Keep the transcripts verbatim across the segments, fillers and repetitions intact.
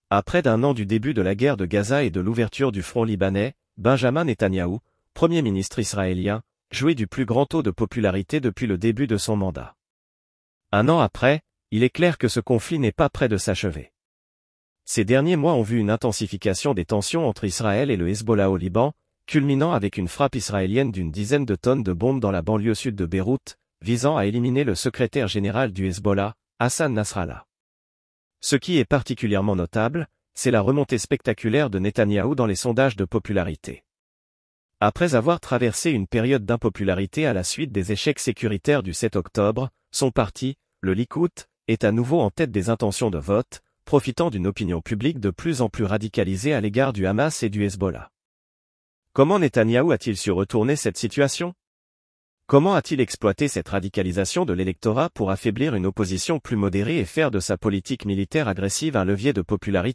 À près d'un an du début de la guerre de Gaza et de l'ouverture du front libanais, Benjamin Netanyahou, Premier ministre israélien, jouit du plus grand taux de popularité depuis le début de son mandat. Un an après, il est clair que ce conflit n'est pas près de s'achever. Ces derniers mois ont vu une intensification des tensions entre Israël et le Hezbollah au Liban, culminant avec une frappe israélienne d'une dizaine de tonnes de bombes dans la banlieue sud de Beyrouth, visant à éliminer le secrétaire général du Hezbollah, Hassan Nasrallah. Ce qui est particulièrement notable, c'est la remontée spectaculaire de Netanyahou dans les sondages de popularité. Après avoir traversé une période d'impopularité à la suite des échecs sécuritaires du sept octobre, son parti, le Likoud, est à nouveau en tête des intentions de vote, profitant d'une opinion publique de plus en plus radicalisée à l'égard du Hamas et du Hezbollah. Comment Netanyahou a-t-il su retourner cette situation ? Comment a-t-il exploité cette radicalisation de l'électorat pour affaiblir une opposition plus modérée et faire de sa politique militaire agressive un levier de popularité ?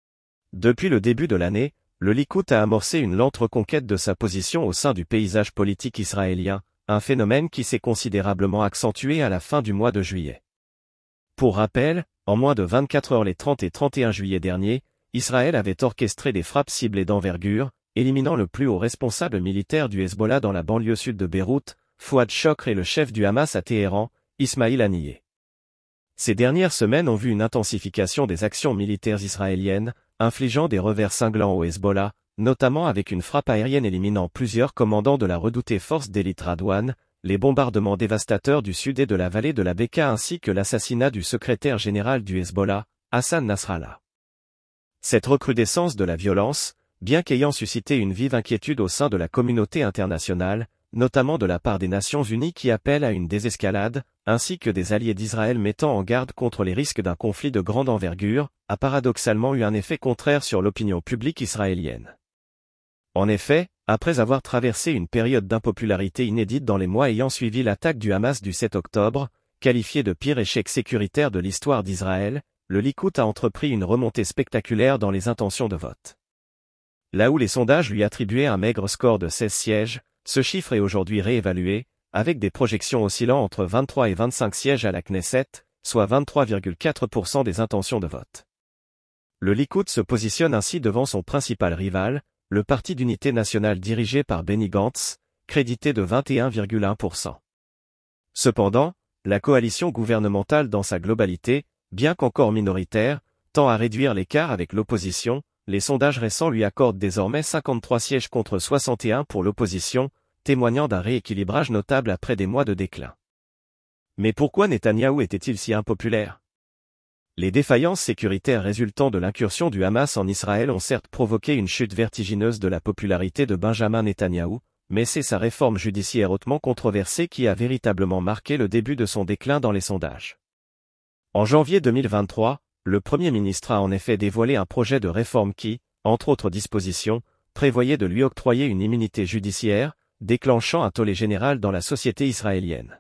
Depuis le début de l'année, le Likoud a amorcé une lente reconquête de sa position au sein du paysage politique israélien, un phénomène qui s'est considérablement accentué à la fin du mois de juillet. Pour rappel, en moins de vingt-quatre heures les trente et trente et un juillet dernier, Israël avait orchestré des frappes ciblées d'envergure, éliminant le plus haut responsable militaire du Hezbollah dans la banlieue sud de Beyrouth, Fouad Chokr, et le chef du Hamas à Téhéran, Ismail Haniyeh. Ces dernières semaines ont vu une intensification des actions militaires israéliennes, infligeant des revers cinglants au Hezbollah, notamment avec une frappe aérienne éliminant plusieurs commandants de la redoutée force d'élite Radwan, les bombardements dévastateurs du sud et de la vallée de la Bekaa ainsi que l'assassinat du secrétaire général du Hezbollah, Hassan Nasrallah. Cette recrudescence de la violence, bien qu'ayant suscité une vive inquiétude au sein de la communauté internationale, notamment de la part des Nations Unies qui appellent à une désescalade, ainsi que des alliés d'Israël mettant en garde contre les risques d'un conflit de grande envergure, a paradoxalement eu un effet contraire sur l'opinion publique israélienne. En effet, après avoir traversé une période d'impopularité inédite dans les mois ayant suivi l'attaque du Hamas du sept octobre, qualifiée de pire échec sécuritaire de l'histoire d'Israël, le Likoud a entrepris une remontée spectaculaire dans les intentions de vote. Là où les sondages lui attribuaient un maigre score de seize sièges, ce chiffre est aujourd'hui réévalué, avec des projections oscillant entre vingt-trois et vingt-cinq sièges à la Knesset, soit vingt-trois virgule quatre pour cent des intentions de vote. Le Likoud se positionne ainsi devant son principal rival, le Parti d'unité nationale dirigé par Benny Gantz, crédité de vingt et un virgule un pour cent. Cependant, la coalition gouvernementale dans sa globalité, bien qu'encore minoritaire, tend à réduire l'écart avec l'opposition. Les sondages récents lui accordent désormais cinquante-trois sièges contre soixante et un pour l'opposition, témoignant d'un rééquilibrage notable après des mois de déclin. Mais pourquoi Netanyahou était-il si impopulaire ? Les défaillances sécuritaires résultant de l'incursion du Hamas en Israël ont certes provoqué une chute vertigineuse de la popularité de Benjamin Netanyahou, mais c'est sa réforme judiciaire hautement controversée qui a véritablement marqué le début de son déclin dans les sondages. En janvier deux mille vingt-trois, le Premier ministre a en effet dévoilé un projet de réforme qui, entre autres dispositions, prévoyait de lui octroyer une immunité judiciaire, déclenchant un tollé général dans la société israélienne.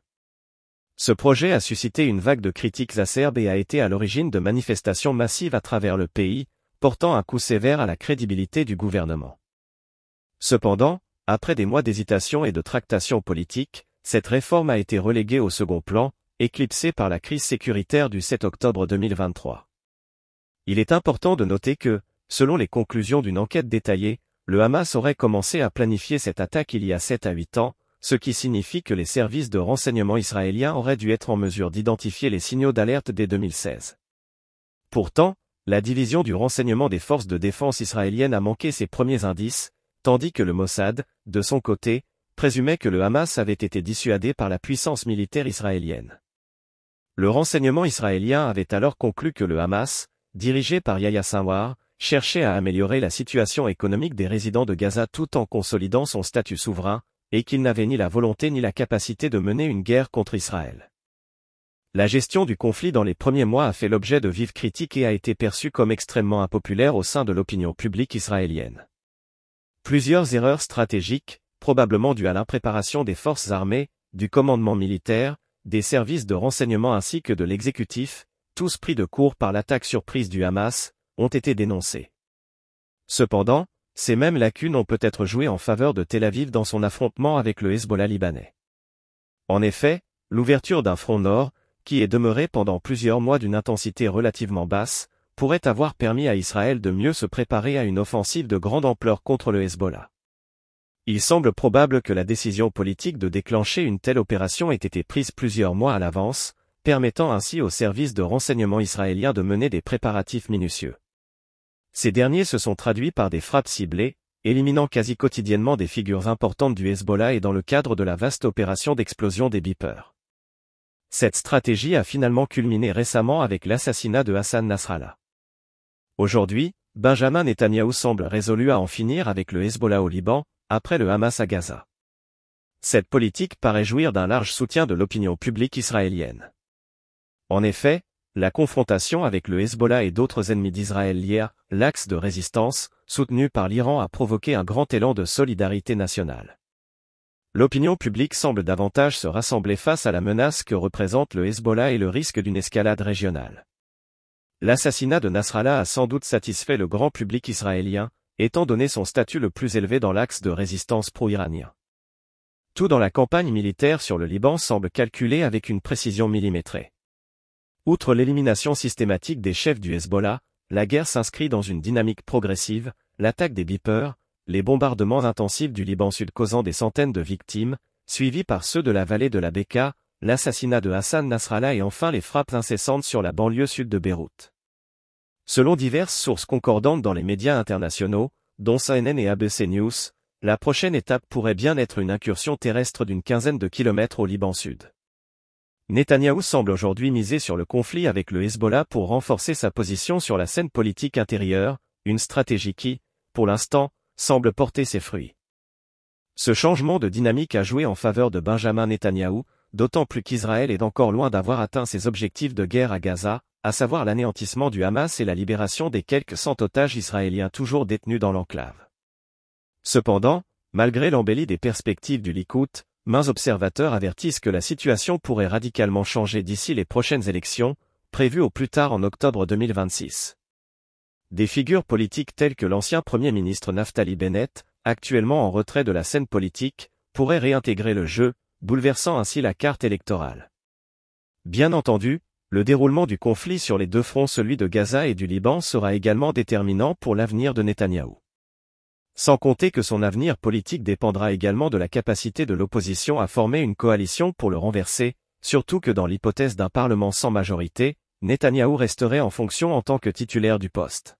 Ce projet a suscité une vague de critiques acerbes et a été à l'origine de manifestations massives à travers le pays, portant un coup sévère à la crédibilité du gouvernement. Cependant, après des mois d'hésitation et de tractations politiques, cette réforme a été reléguée au second plan, éclipsée par la crise sécuritaire du sept octobre deux mille vingt-trois. Il est important de noter que, selon les conclusions d'une enquête détaillée, le Hamas aurait commencé à planifier cette attaque il y a sept à huit ans, ce qui signifie que les services de renseignement israéliens auraient dû être en mesure d'identifier les signaux d'alerte dès deux mille seize. Pourtant, la division du renseignement des forces de défense israéliennes a manqué ses premiers indices, tandis que le Mossad, de son côté, présumait que le Hamas avait été dissuadé par la puissance militaire israélienne. Le renseignement israélien avait alors conclu que le Hamas, dirigé par Yahya Sinwar, cherchait à améliorer la situation économique des résidents de Gaza tout en consolidant son statut souverain, et qu'il n'avait ni la volonté ni la capacité de mener une guerre contre Israël. La gestion du conflit dans les premiers mois a fait l'objet de vives critiques et a été perçue comme extrêmement impopulaire au sein de l'opinion publique israélienne. Plusieurs erreurs stratégiques, probablement dues à l'impréparation des forces armées, du commandement militaire, des services de renseignement ainsi que de l'exécutif, tous pris de court par l'attaque surprise du Hamas, ont été dénoncés. Cependant, ces mêmes lacunes ont peut-être joué en faveur de Tel Aviv dans son affrontement avec le Hezbollah libanais. En effet, l'ouverture d'un front nord, qui est demeuré pendant plusieurs mois d'une intensité relativement basse, pourrait avoir permis à Israël de mieux se préparer à une offensive de grande ampleur contre le Hezbollah. Il semble probable que la décision politique de déclencher une telle opération ait été prise plusieurs mois à l'avance, permettant ainsi aux services de renseignement israéliens de mener des préparatifs minutieux. Ces derniers se sont traduits par des frappes ciblées, éliminant quasi quotidiennement des figures importantes du Hezbollah et dans le cadre de la vaste opération d'explosion des beepers. Cette stratégie a finalement culminé récemment avec l'assassinat de Hassan Nasrallah. Aujourd'hui, Benjamin Netanyahou semble résolu à en finir avec le Hezbollah au Liban, après le Hamas à Gaza. Cette politique paraît jouir d'un large soutien de l'opinion publique israélienne. En effet, la confrontation avec le Hezbollah et d'autres ennemis d'Israël liés à l'axe de résistance, soutenu par l'Iran, a provoqué un grand élan de solidarité nationale. L'opinion publique semble davantage se rassembler face à la menace que représente le Hezbollah et le risque d'une escalade régionale. L'assassinat de Nasrallah a sans doute satisfait le grand public israélien, étant donné son statut le plus élevé dans l'axe de résistance pro-iranien. Tout dans la campagne militaire sur le Liban semble calculé avec une précision millimétrée. Outre l'élimination systématique des chefs du Hezbollah, la guerre s'inscrit dans une dynamique progressive, l'attaque des beepers, les bombardements intensifs du Liban Sud causant des centaines de victimes, suivis par ceux de la vallée de la Bekaa, l'assassinat de Hassan Nasrallah et enfin les frappes incessantes sur la banlieue sud de Beyrouth. Selon diverses sources concordantes dans les médias internationaux, dont C N N et A B C News, la prochaine étape pourrait bien être une incursion terrestre d'une quinzaine de kilomètres au Liban Sud. Netanyahou semble aujourd'hui miser sur le conflit avec le Hezbollah pour renforcer sa position sur la scène politique intérieure, une stratégie qui, pour l'instant, semble porter ses fruits. Ce changement de dynamique a joué en faveur de Benjamin Netanyahou, d'autant plus qu'Israël est encore loin d'avoir atteint ses objectifs de guerre à Gaza, à savoir l'anéantissement du Hamas et la libération des quelques cent otages israéliens toujours détenus dans l'enclave. Cependant, malgré l'embellie des perspectives du Likoud, mains observateurs avertissent que la situation pourrait radicalement changer d'ici les prochaines élections, prévues au plus tard en octobre deux mille vingt-six. Des figures politiques telles que l'ancien Premier ministre Naftali Bennett, actuellement en retrait de la scène politique, pourraient réintégrer le jeu, bouleversant ainsi la carte électorale. Bien entendu, le déroulement du conflit sur les deux fronts, celui de Gaza et du Liban, sera également déterminant pour l'avenir de Netanyahou. Sans compter que son avenir politique dépendra également de la capacité de l'opposition à former une coalition pour le renverser, surtout que dans l'hypothèse d'un parlement sans majorité, Netanyahou resterait en fonction en tant que titulaire du poste.